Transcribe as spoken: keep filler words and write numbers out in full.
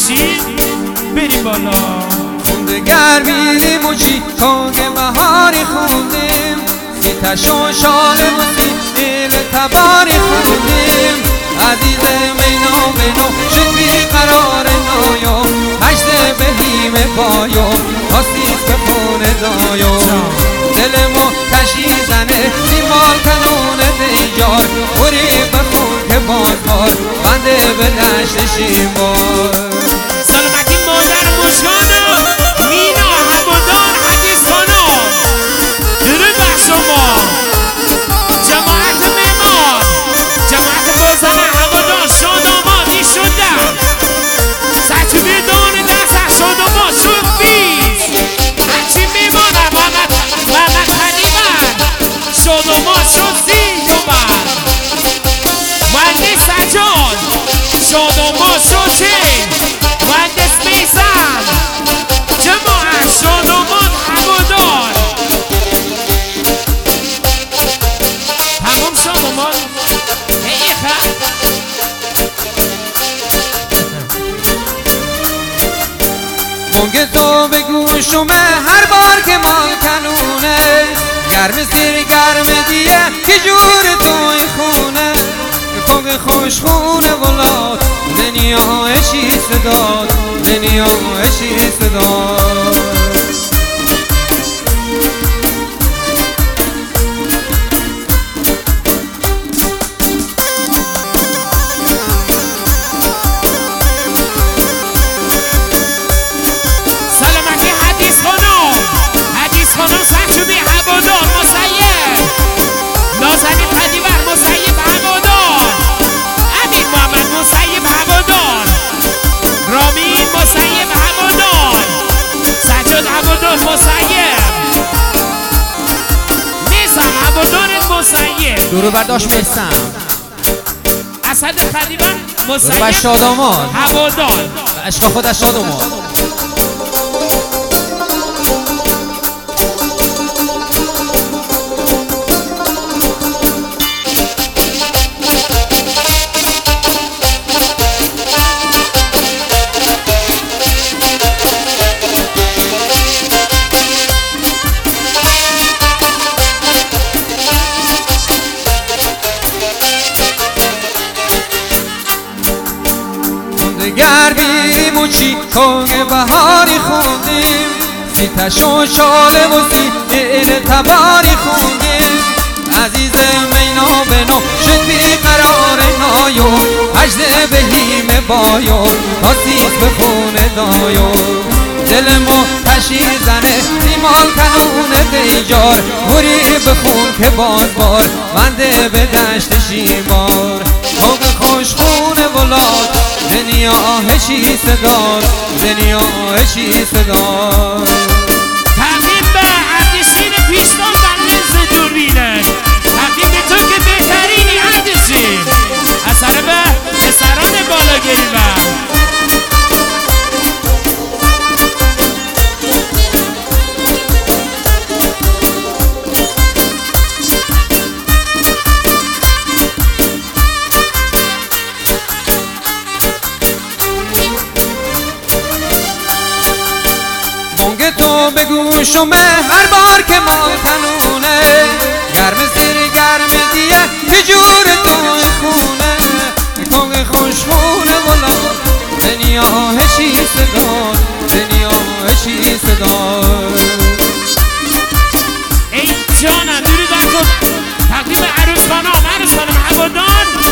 باشیم بریم بالا. دگر بیریم و چی کاغ بهاری خوندیم، سیتش و شال و سی دل تباری خوندیم. عزیز مینا بینو شد بی قرار نایو، هشت بهیم بایو خواستیست به خونه دایو. دل محتشی زنه سیمال کنون دیجار، خوری بخون که باز بار بنده به دشت شیمار. سلامتی مادر مشکانم مینا همودان حدیث خانم درود بر شما. جماعت معمار، جماعت بازار همودان شادامان ایشوندن سچوبی دان دست شادامان شد بیز هرچی میمانم محمد محمد حلیمن شادامان شد زی و بر مهندس سجاد شادامان شد چین مهندس میزن جماعت شادامان همودان تمام شادامان ایخه مونگ تو به گوشم هر بار که مال کنونه، گرم سیر گرم دیه که جور توی خونه. کوگ خوش خونه ولاد دنیا اشی صداد، دنیا اشی صداد. سلامتی حدیث خانم، حدیث خانم سرچوبی همودان مسیب نازنین پدیور مسیب همودان امین محمد مسیب همودان رامین مسیب همودان سجاد همودان مسیب میسم همودان مسیب درو برداشت میسم اسد پدیور درو بر مسیب شادامان همودان عشق خودش شادامان. دگر بیریم و چی کاغ بهاری خوندیم، سیتش و شال و سی دل تباری خوندیم. عزیز مینا بنو شد بی قرار نایو، هجد بهیم بایو خواستیست به خونه دایو. دل محتشی زنه سیمال کنون دیجار، خوری بخون که باز بار بنده به دشت شیمار. کوگ خوش خونه ولاد دنیا هشی صداد، دنیا هشی صداد. تقدیم به اردشیر پیشتان در لنز دوربینه، تقدیم به تو که بهترینی اردشیر از طرف پسران بالاگری و مونگ تو به گوشم هر بار که مال کنونه، گرم سیر گرم دیه که جور توی خونه. کوگ خوش خونه ولاد دنیا هشی صداد، دنیا هشی صداد. ای جانم درود کن تقدیم عروس خانم عروس خانم همودان